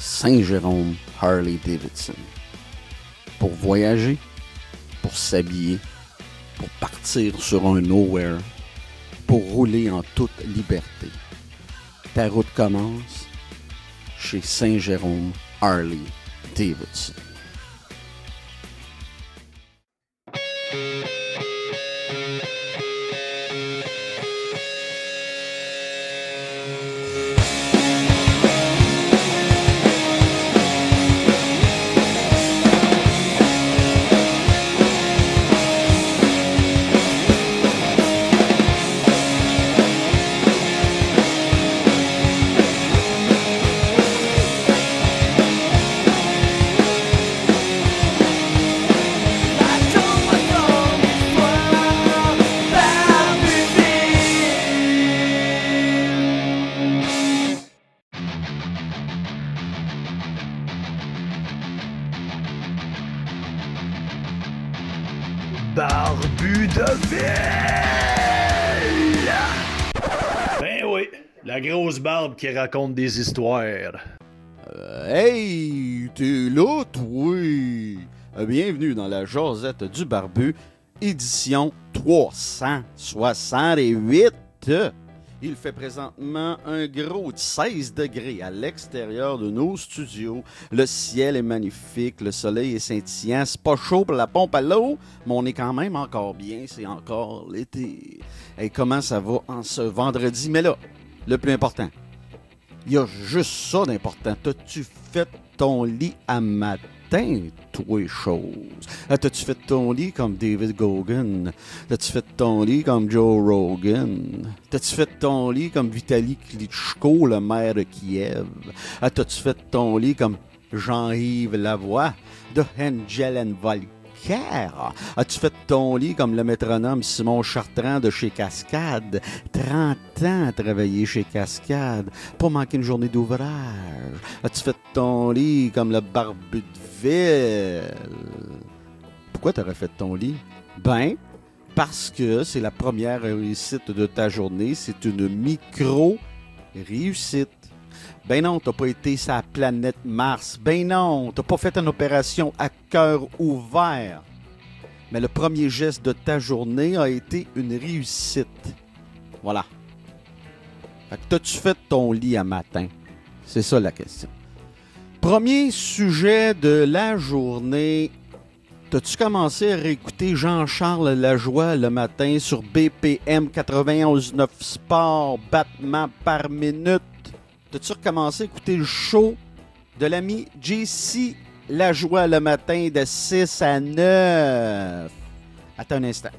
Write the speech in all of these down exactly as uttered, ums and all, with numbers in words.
Saint-Jérôme Harley-Davidson. Pour voyager, pour s'habiller, pour partir sur un nowhere, pour rouler en toute liberté. Ta route commence chez Saint-Jérôme Harley-Davidson. Barbu de ville! Ben oui, la grosse barbe qui raconte des histoires. Euh, hey, t'es là, toi? Euh, bienvenue dans la Josette du Barbu, édition trois cent soixante-huit. Il fait présentement un gros seize degrés à l'extérieur de nos studios. Le ciel est magnifique, le soleil est scintillant. C'est pas chaud pour la pompe à l'eau, mais on est quand même encore bien. C'est encore l'été. Et comment ça va en ce vendredi? Mais là, le plus important, il y a juste ça d'important. T'as-tu fait ton lit à matin? Toi, chose. T'as-tu fait ton lit comme David Goggin? T'as-tu fait ton lit comme Joe Rogan? T'as-tu fait ton lit comme Vitaly Klitschko, le maire de Kiev? T'as-tu fait ton lit comme Jean-Yves Lavoie de Angel Volker? As-tu fait ton lit comme le métronome Simon Chartrand de chez Cascade? trente ans à travailler chez Cascade, pas manquer une journée d'ouvrage. As-tu fait ton lit comme le barbu de ville? Pourquoi t'aurais fait ton lit? Ben, parce que c'est la première réussite de ta journée. C'est une micro-réussite. Ben non, t'as pas été sur la planète Mars. Ben non, t'as pas fait une opération à cœur ouvert. Mais le premier geste de ta journée a été une réussite. Voilà. Fait que t'as-tu fait ton lit à matin? C'est ça la question. Premier sujet de la journée. T'as-tu commencé à réécouter Jean-Charles Lajoie le matin sur B P M quatre-vingt-onze neuf Sport, battements par minute? T'as-tu recommencé à écouter le show de l'ami J C Lajoie le matin de six à neuf? Attends un instant.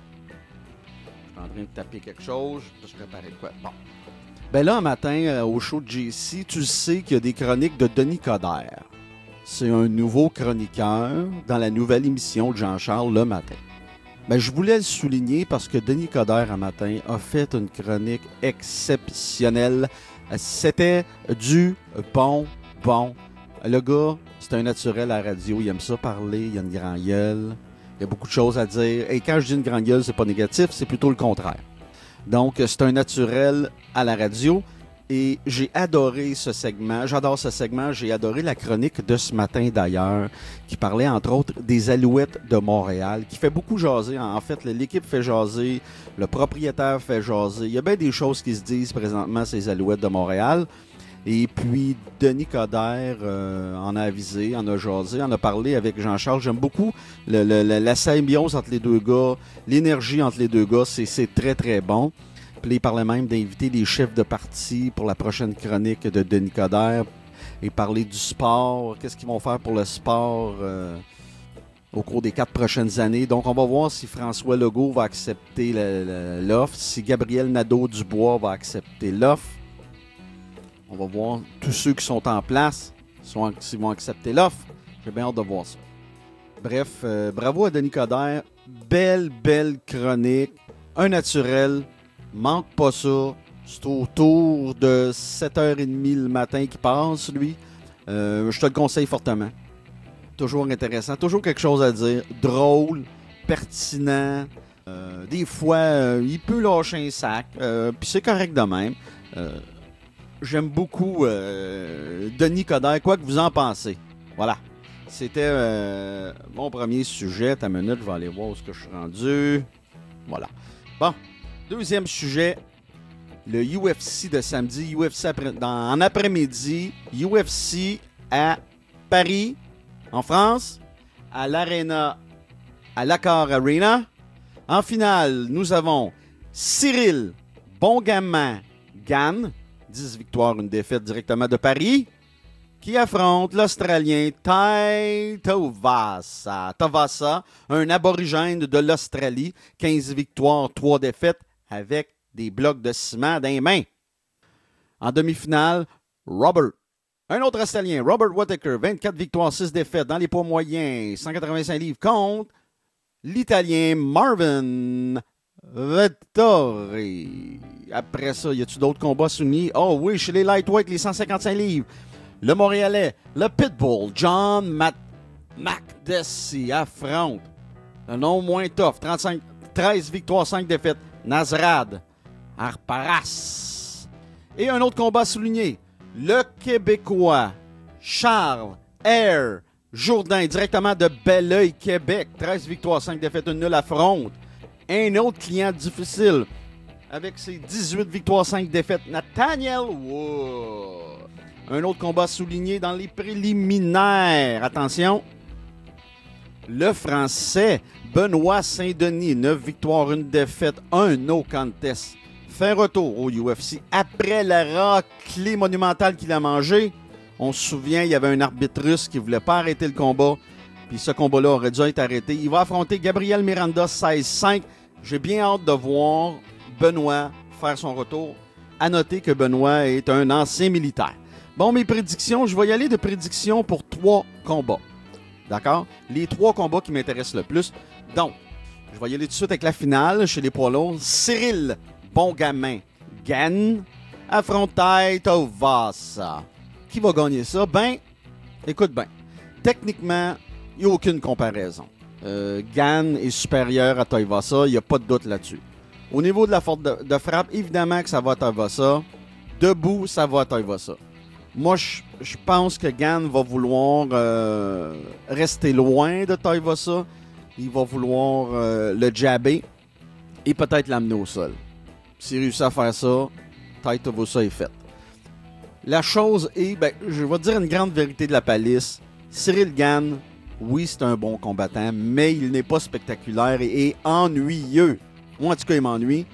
Je suis en train de taper quelque chose. Je vais préparer quoi? Bon. Ben là, un matin, euh, au show de J C, tu sais qu'il y a des chroniques de Denis Coderre. C'est un nouveau chroniqueur dans la nouvelle émission de Jean-Charles le matin. Ben, je voulais le souligner parce que Denis Coderre, un matin, a fait une chronique exceptionnelle. C'était du bon, bon. Le gars, c'est un naturel à la radio. Il aime ça parler, il a une grande gueule. Il y a beaucoup de choses à dire. Et quand je dis une grande gueule, c'est pas négatif, c'est plutôt le contraire. Donc, c'est un naturel à la radio. Et j'ai adoré ce segment. J'adore ce segment. J'ai adoré la chronique de ce matin, d'ailleurs, qui parlait, entre autres, des Alouettes de Montréal, qui fait beaucoup jaser. En fait, l'équipe fait jaser, le propriétaire fait jaser. Il y a bien des choses qui se disent présentement, ces Alouettes de Montréal. Et puis, Denis Coderre euh, en a avisé, en a jasé, en a parlé avec Jean-Charles. J'aime beaucoup le, le, le, la symbiose entre les deux gars, l'énergie entre les deux gars. C'est, c'est très, très bon. Puis il parlait même d'inviter les chefs de parti pour la prochaine chronique de Denis Coderre et parler du sport. Qu'est-ce qu'ils vont faire pour le sport euh, au cours des quatre prochaines années. Donc, on va voir si François Legault va accepter le, le, l'offre, si Gabriel Nadeau-Dubois va accepter l'offre. On va voir tous ceux qui sont en place sont, s'ils vont accepter l'offre. J'ai bien hâte de voir ça. Bref, euh, bravo à Denis Coderre. Belle, belle chronique. Un naturel. Manque pas ça. C'est autour de sept heures trente le matin qui passe, lui. Euh, je te le conseille fortement. Toujours intéressant. Toujours quelque chose à dire. Drôle. Pertinent. Euh, des fois, euh, il peut lâcher un sac. Euh, Puis c'est correct de même. Euh, j'aime beaucoup euh, Denis Coderre, quoi que vous en pensez. Voilà. C'était euh, mon premier sujet. Ta minute, je vais aller voir où est-ce que je suis rendu. Voilà. Bon, deuxième sujet, le U F C de samedi. U F C après, dans, en après-midi, U F C à Paris, en France, à l'Arena, à l'Accor Arena. En finale, nous avons Cyril Bongaman Gane, dix victoires, une défaite directement de Paris, qui affronte l'Australien Tai Tuivasa. Tuivasa, un aborigène de l'Australie, quinze victoires, trois défaites, avec des blocs de ciment dans les mains. En demi-finale, Robert, un autre Australien, Robert Whittaker, vingt-quatre victoires, six défaites dans les poids moyens, cent quatre-vingt-cinq livres, contre l'Italien Marvin Vettori. Après ça, y a-tu d'autres combats soumis? Oh oui, chez les lightweight, les cent cinquante-cinq livres. Le Montréalais, le Pitbull, John Mac- Makdessi affronte un nom moins tough, trente-cinq, treize victoires, cinq défaites, Nasrad Arparas. Et un autre combat souligné, le Québécois Charles R. Jourdain, directement de Belleuil, Québec, treize victoires, cinq défaites, une nulle, affronte un autre client difficile avec ses dix-huit victoires, cinq défaites, Nathaniel Wood. Un autre combat souligné dans les préliminaires. Attention, le Français Benoît Saint-Denis, neuf victoires, une défaite, un no contest, fait retour au U F C après la raclée monumentale qu'il a mangée. On se souvient, il y avait un arbitre russe qui ne voulait pas arrêter le combat, puis ce combat-là aurait dû être arrêté. Il va affronter Gabriel Miranda, seize cinq. J'ai bien hâte de voir Benoît faire son retour. À noter que Benoît est un ancien militaire. Bon, mes prédictions, je vais y aller de prédictions pour trois combats. D'accord? Les trois combats qui m'intéressent le plus. Donc, je vais y aller tout de suite avec la finale chez les poids lourds. Cyril Bongaman Gane affronte Tai Tuivasa. Qui va gagner ça? Ben, écoute bien. Techniquement, il n'y a aucune comparaison. Euh, Gane est supérieur à Tuivasa, il n'y a pas de doute là-dessus. Au niveau de la force de, de frappe, évidemment que ça va à Tuivasa. Debout, ça va à Tuivasa. Moi, je, je pense que Gane va vouloir euh, rester loin de Tuivasa. Il va vouloir euh, le jabber et peut-être l'amener au sol. S'il réussit à faire ça, Tai Tuivasa est faite. La chose est, ben, je vais te dire une grande vérité de la palisse. Cyril Gane, oui, c'est un bon combattant, mais il n'est pas spectaculaire et, et ennuyeux. Moi, en tout cas, il m'ennuie.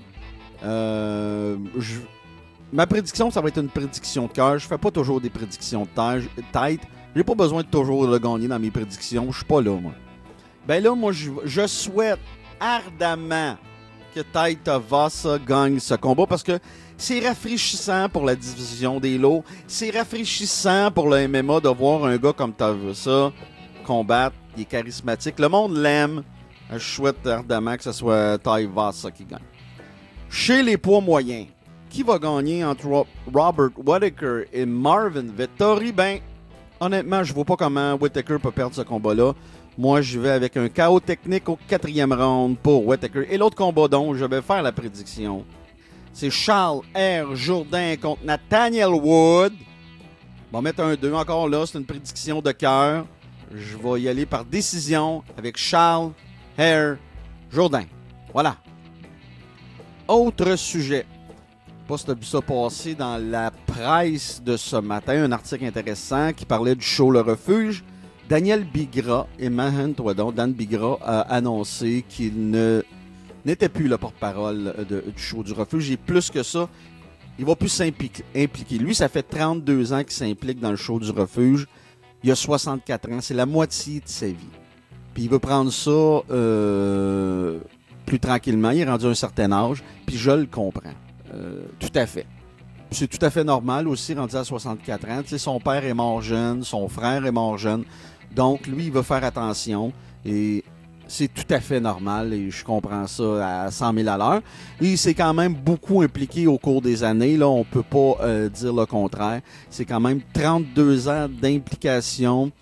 Euh, je... Ma prédiction, ça va être une prédiction de cœur. Je fais pas toujours des prédictions de tête. J'ai pas besoin de toujours le gagner dans mes prédictions. Je suis pas là, moi. Ben là, moi, je, je souhaite ardemment que Tai Tuivasa gagne ce combat parce que c'est rafraîchissant pour la division des lots. C'est rafraîchissant pour le M M A de voir un gars comme Tuivasa combattre. Il est charismatique. Le monde l'aime. Je souhaite ardemment que ce soit Tuivasa qui gagne. Chez les poids moyens, qui va gagner entre Robert Whittaker et Marvin Vettori? Ben, honnêtement, je ne vois pas comment Whittaker peut perdre ce combat-là. Moi, je vais avec un K O technique au quatrième round pour Whittaker. Et l'autre combat dont je vais faire la prédiction, c'est Charles R. Jourdain contre Nathaniel Wood. On va mettre un deux encore là, c'est une prédiction de cœur. Je vais y aller par décision avec Charles R. Jourdain. Voilà. Autre sujet. Je sais pas si tu as vu ça passer dans la presse de ce matin, un article intéressant qui parlait du show Le Refuge. Daniel Bigra et Mahan Toidon, Dan Bigra a annoncé qu'il ne, n'était plus le porte-parole de, du show du Refuge. Et plus que ça, il va plus s'impliquer. Lui, ça fait trente-deux ans qu'il s'implique dans le show du Refuge. Il a soixante-quatre ans. C'est la moitié de sa vie. Puis il veut prendre ça euh, plus tranquillement. Il est rendu à un certain âge. Puis je le comprends. Euh, tout à fait. C'est tout à fait normal aussi, rendu à soixante-quatre ans. Tu sais, son père est mort jeune, son frère est mort jeune. Donc, lui, il veut faire attention. Et c'est tout à fait normal. Et je comprends ça à cent mille à l'heure. Et il s'est quand même beaucoup impliqué au cours des années. Là, on ne peut pas euh, dire le contraire. C'est quand même trente-deux ans d'implication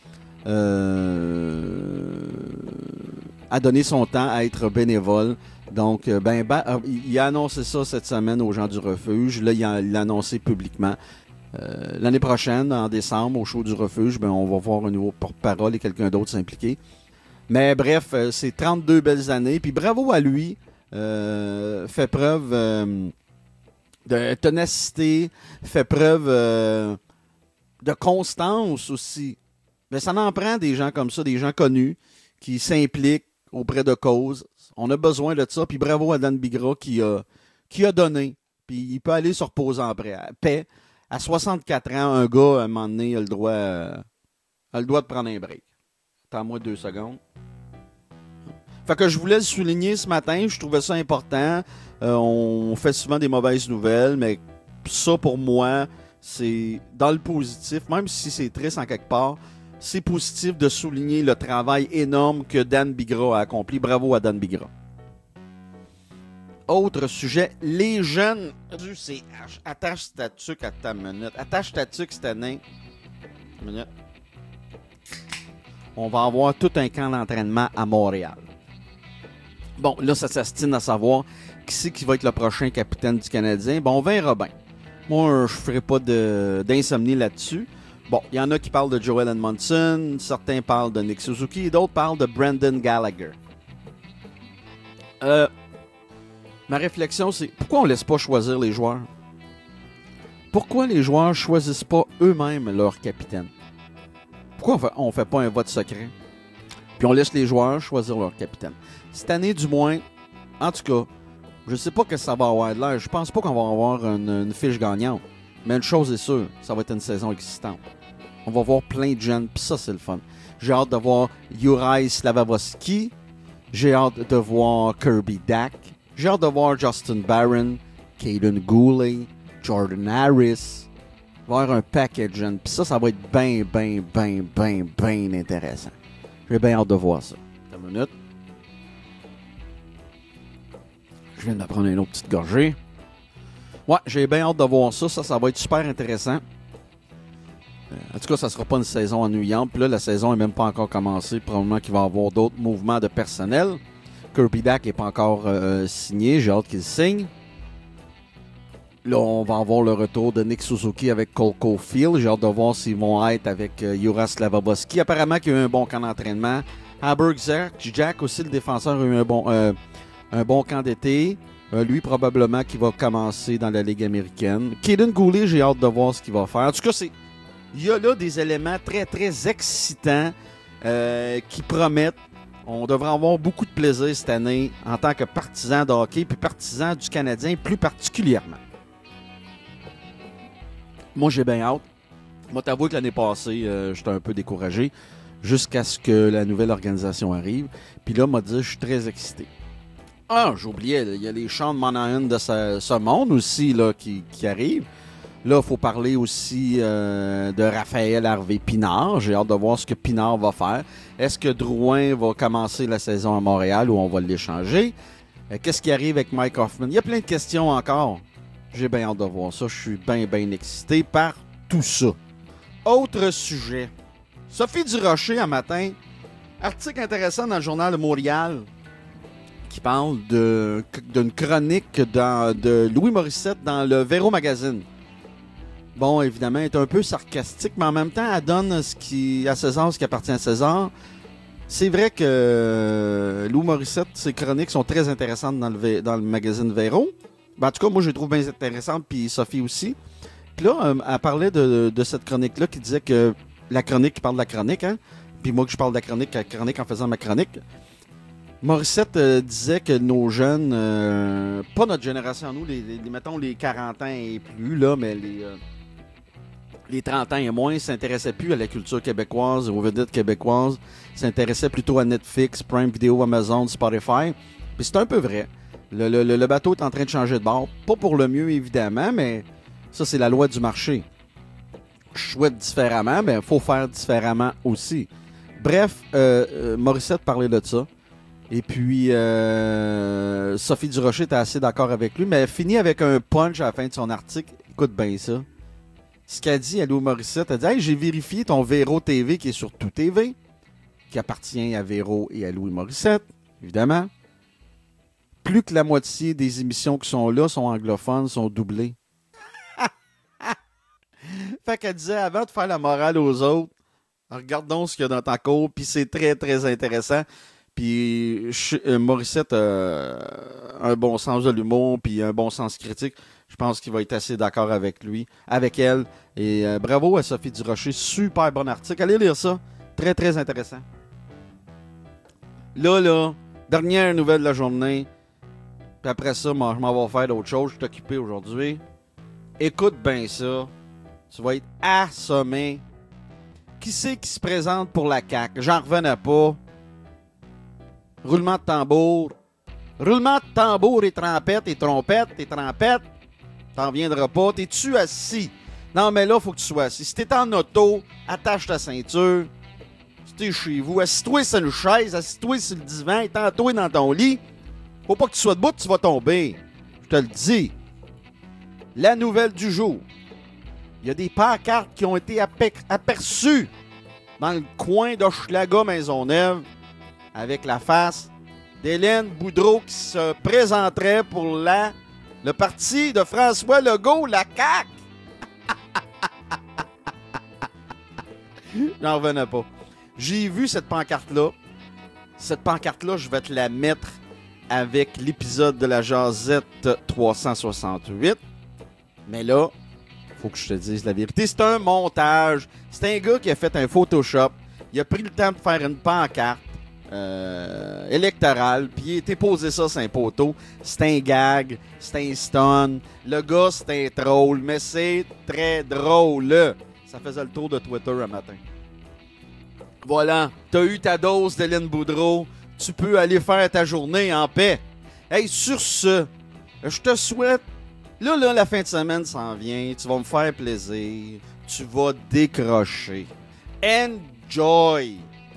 euh, à donner son temps à être bénévole. Donc, ben, ben, il a annoncé ça cette semaine aux gens du refuge. Là, il a, il l'a annoncé publiquement. Euh, l'année prochaine, en décembre, au show du refuge, ben, on va voir un nouveau porte-parole et quelqu'un d'autre s'impliquer. Mais bref, euh, c'est trente-deux belles années. Puis bravo à lui. Euh, fait preuve euh, de ténacité, fait preuve euh, de constance aussi. Mais ça en prend des gens comme ça, des gens connus, qui s'impliquent auprès de causes. On a besoin de ça. Puis bravo à Dan Bigra qui a, qui a donné. Puis il peut aller se reposer en paix. À soixante-quatre ans, un gars, à un moment donné, a le droit, euh, a le droit de prendre un break. Attends-moi deux secondes. Fait que je voulais le souligner ce matin. Je trouvais ça important. Euh, on fait souvent des mauvaises nouvelles, mais ça, pour moi, c'est dans le positif. Même si c'est triste en quelque part, c'est positif de souligner le travail énorme que Dan Bigra a accompli. Bravo à Dan Bigra. Autre sujet, les jeunes du C H. Attache ta tuque à ta minute. Attache ta tuque cette année. Minute. On va avoir tout un camp d'entraînement à Montréal. Bon, là, ça s'astine à savoir qui c'est qui va être le prochain capitaine du Canadien. Bon, on verra bien. Moi, je ne ferai pas de, d'insomnie là-dessus. Bon, il y en a qui parlent de Joel Edmondson, certains parlent de Nick Suzuki et d'autres parlent de Brendan Gallagher. Euh... Ma réflexion, c'est pourquoi on ne laisse pas choisir les joueurs? Pourquoi les joueurs ne choisissent pas eux-mêmes leur capitaine? Pourquoi on ne fait pas un vote secret? Puis on laisse les joueurs choisir leur capitaine. Cette année, du moins, en tout cas, je ne sais pas que ça va avoir de l'air. Je pense pas qu'on va avoir une, une fiche gagnante. Mais une chose est sûre, ça va être une saison existante. On va voir plein de jeunes, puis ça, c'est le fun. J'ai hâte de voir Juraj Slafkovský. J'ai hâte de voir Kirby Dach. J'ai hâte de voir Justin Barron, Caden Goulet, Jordan Harris. Il va y avoir un paquet de jeunes. Puis ça, ça va être bien, bien, bien, bien, bien intéressant. J'ai bien hâte de voir ça. Une minute. Je viens de prendre une autre petite gorgée. Ouais, j'ai bien hâte de voir ça. Ça, ça va être super intéressant. En tout cas, ça ne sera pas une saison ennuyante. Puis là, la saison n'est même pas encore commencée. Probablement qu'il va y avoir d'autres mouvements de personnel. Kirby Dach n'est pas encore euh, signé. J'ai hâte qu'il signe. Là, on va avoir le retour de Nick Suzuki avec Cole Caulfield. J'ai hâte de voir s'ils vont être avec euh, Juraj Slafkovský. Apparemment, qu'il y a eu un bon camp d'entraînement. Haberg Jack aussi, le défenseur, a eu un bon, euh, un bon camp d'été. Euh, lui, probablement, qui va commencer dans la Ligue américaine. Caden Goulet, j'ai hâte de voir ce qu'il va faire. En tout cas, c'est, il y a là des éléments très, très excitants euh, qui promettent. On devrait avoir beaucoup de plaisir cette année en tant que partisan de hockey, puis partisan du Canadien plus particulièrement. Moi, j'ai bien hâte. Moi, t'avoue que l'année passée, euh, j'étais un peu découragé jusqu'à ce que la nouvelle organisation arrive. Puis là, m'a dit, je suis très excité. Ah, j'oubliais, il y a les Sean Monahan de ce, ce monde aussi là, qui, qui arrivent. Là, il faut parler aussi euh, de Raphaël Harvey-Pinard. J'ai hâte de voir ce que Pinard va faire. Est-ce que Drouin va commencer la saison à Montréal ou on va l'échanger? Euh, qu'est-ce qui arrive avec Mike Hoffman? Il y a plein de questions encore. J'ai bien hâte de voir ça. Je suis bien, bien excité par tout ça. Autre sujet. Sophie Durocher, un matin, article intéressant dans le journal de Montréal qui parle de, d'une chronique dans, de Louis Morissette dans le Véro Magazine. Bon, évidemment, elle est un peu sarcastique, mais en même temps, elle donne ce qui, à César ce qui appartient à César. C'est vrai que euh, Louis Morissette, ses chroniques sont très intéressantes dans le, dans le magazine Véro. Ben, en tout cas, moi, je les trouve bien intéressantes, puis Sophie aussi. Puis là, euh, elle parlait de, de cette chronique-là qui disait que la chronique qui parle de la chronique, hein, puis moi que je parle de la chronique, la chronique en faisant ma chronique. Morissette euh, disait que nos jeunes, euh, pas notre génération, nous, les, les, mettons les quarante ans et plus, là, mais les, euh, les trente ans et moins, s'intéressaient plus à la culture québécoise, aux vedettes québécoises, s'intéressaient plutôt à Netflix, Prime Video, Amazon, Spotify. Puis c'est un peu vrai. Le, le, le bateau est en train de changer de bord. Pas pour le mieux, évidemment, mais ça, c'est la loi du marché. Je souhaite différemment, mais il faut faire différemment aussi. Bref, euh, euh, Morissette parlait de ça. Et puis, euh, Sophie Durocher était assez d'accord avec lui, mais elle finit avec un punch à la fin de son article. Écoute bien ça. Ce qu'elle dit à Louis Morissette, elle dit « Hey, j'ai vérifié ton Véro T V qui est sur Tout T V, qui appartient à Véro et à Louis Morissette, évidemment. Plus que la moitié des émissions qui sont là sont anglophones, sont doublées. » Fait qu'elle disait, avant de faire la morale aux autres, regardons ce qu'il y a dans ta cour, puis c'est très, très intéressant. Puis euh, Morissette a euh, un bon sens de l'humour, puis un bon sens critique. Je pense qu'il va être assez d'accord avec lui, avec elle. Et euh, bravo à Sophie Durocher, super bon article. Allez lire ça, très, très intéressant. Là, là, dernière nouvelle de la journée. Puis après ça, moi, je m'en vais faire d'autres choses. Je suis occupé aujourd'hui. Écoute bien ça. Tu vas être assommé. Qui c'est qui se présente pour la C A Q? J'en revenais pas. Roulement de tambour. Roulement de tambour et trompette et trompette et trompette. T'en viendras pas. T'es-tu assis? Non, mais là, il faut que tu sois assis. Si t'es en auto, attache ta ceinture. Si t'es chez vous, assis-toi sur une chaise, assis-toi sur le divan, étends-toi dans ton lit. Faut pas que tu sois debout, tu vas tomber. Je te le dis. La nouvelle du jour. Il y a des pancartes qui ont été aper- aperçues dans le coin d'Hochelaga Maisonneuve avec la face d'Hélène Boudreau qui se présenterait pour la, le parti de François Legault, la C A Q. J'en revenais pas. J'ai vu cette pancarte-là. Cette pancarte-là, je vais te la mettre avec l'épisode de la Jazette trois cent soixante-huit. Mais là, faut que je te dise la vérité. C'est un montage. C'est un gars qui a fait un Photoshop. Il a pris le temps de faire une pancarte euh, électorale. Puis il a été posé ça sur un poteau. C'est un gag. C'est un stun. Le gars, c'est un troll. Mais c'est très drôle. Ça faisait le tour de Twitter un matin. Voilà. T'as eu ta dose d'Hélène Boudreau. Tu peux aller faire ta journée en paix. Hey, sur ce, je te souhaite. Là, là, la fin de semaine s'en vient. Tu vas me faire plaisir. Tu vas décrocher. Enjoy.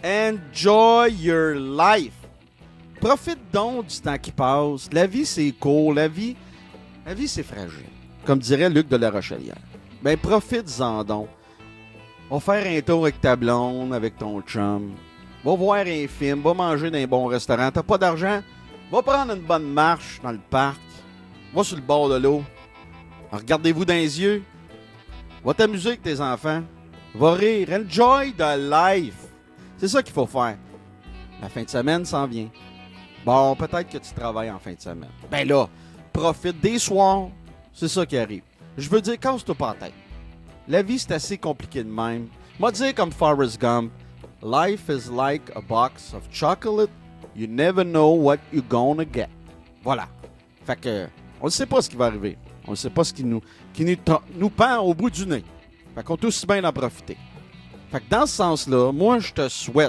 Enjoy your life. Profite donc du temps qui passe. La vie, c'est court. La vie, la vie, c'est fragile. Comme dirait Luc de la Rochelière. Ben, profite-en donc. Va faire un tour avec ta blonde, avec ton chum. Va voir un film. Va manger dans un bon restaurant. T'as pas d'argent? Va prendre une bonne marche dans le parc. Va sur le bord de l'eau. Regardez-vous dans les yeux. Va t'amuser avec tes enfants. Va rire. Enjoy the life. C'est ça qu'il faut faire. La fin de semaine s'en vient. Bon, peut-être que tu travailles en fin de semaine. Ben là, profite des soirs. C'est ça qui arrive. Je veux dire, casse-toi pas la tête. La vie, c'est assez compliqué de même. Moi, dire comme Forrest Gump, life is like a box of chocolate. You never know what you're gonna get. Voilà. Fait que, on ne sait pas ce qui va arriver. On ne sait pas ce qui nous, qui nous, nous pend au bout du nez. Fait qu'on est aussi bien d'en profiter. Fait que dans ce sens-là, moi, je te souhaite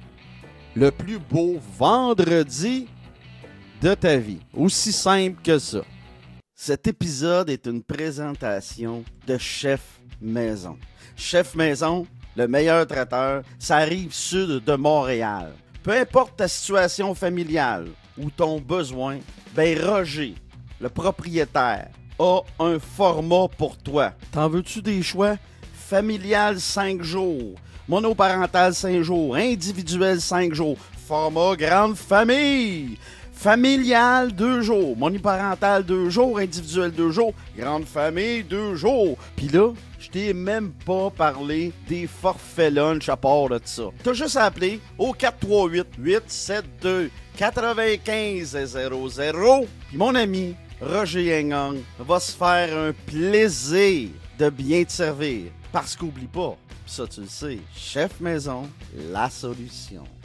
le plus beau vendredi de ta vie. Aussi simple que ça. Cet épisode est une présentation de Chef Maison. Chef Maison, le meilleur traiteur, ça arrive sud de Montréal. Peu importe ta situation familiale ou ton besoin, ben Roger, le propriétaire, a un format pour toi. T'en veux-tu des choix? Familial cinq jours, monoparental cinq jours, individuel cinq jours, format grande famille, familial deux jours, monoparental deux jours, individuel deux jours, grande famille deux jours. Puis là, je t'ai même pas parlé des forfaits lunch à part de ça. T'as juste à appeler au quatre trois huit, huit sept deux, quatre cinq zéro zéro. Puis mon ami Roger Hengang va se faire un plaisir de bien te servir. Parce qu'oublie pas, pis ça tu le sais, Chef Maison, la solution.